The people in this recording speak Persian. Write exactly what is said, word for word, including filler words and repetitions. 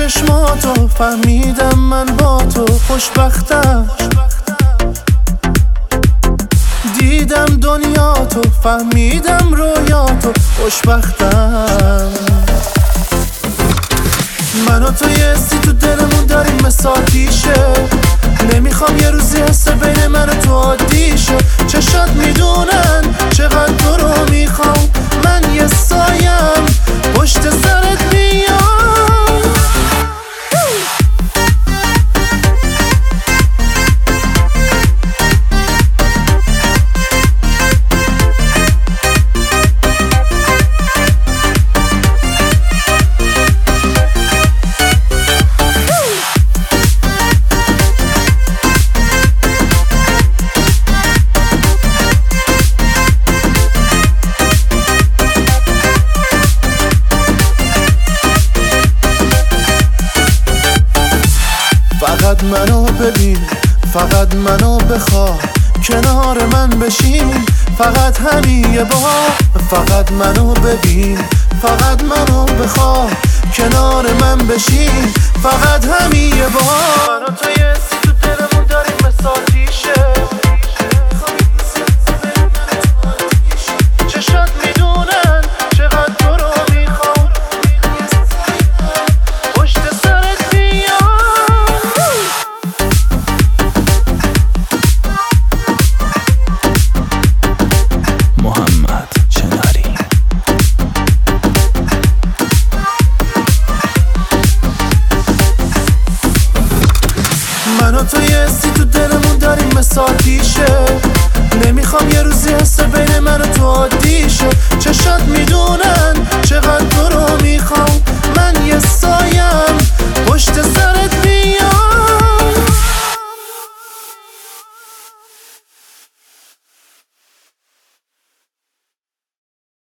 چشماتو فهمیدم من با تو خوشبختم، دیدم دنیا تو فهمیدم رویاتو خوشبختم. من و تو یه حسی تو دلمون داریم مثل آتیشه، نمیخوام یه روزی حس بین من و تو عادی شه. چشات میدونن چقدر تو رو میخوام، من یه سایم پشت سرت میام. فقط منو ببین، فقط منو بخواه، کنار من بشین، فقط همین یه بار. فقط منو ببین، فقط منو بخواه، کنار من بشین، فقط همین یه بار. من و تو یه حسی تو دلمون داریم مثل آتیشه، چشات میدونن چقدر تو رو میخوام، پشت سرت میام. من و تو یه حسی تو دلمون داریم مثل آتیشه، نمیخوام یه روزی حس بین من و تو عادی شه. چشات میدونن چقدر تو رو میخوام، من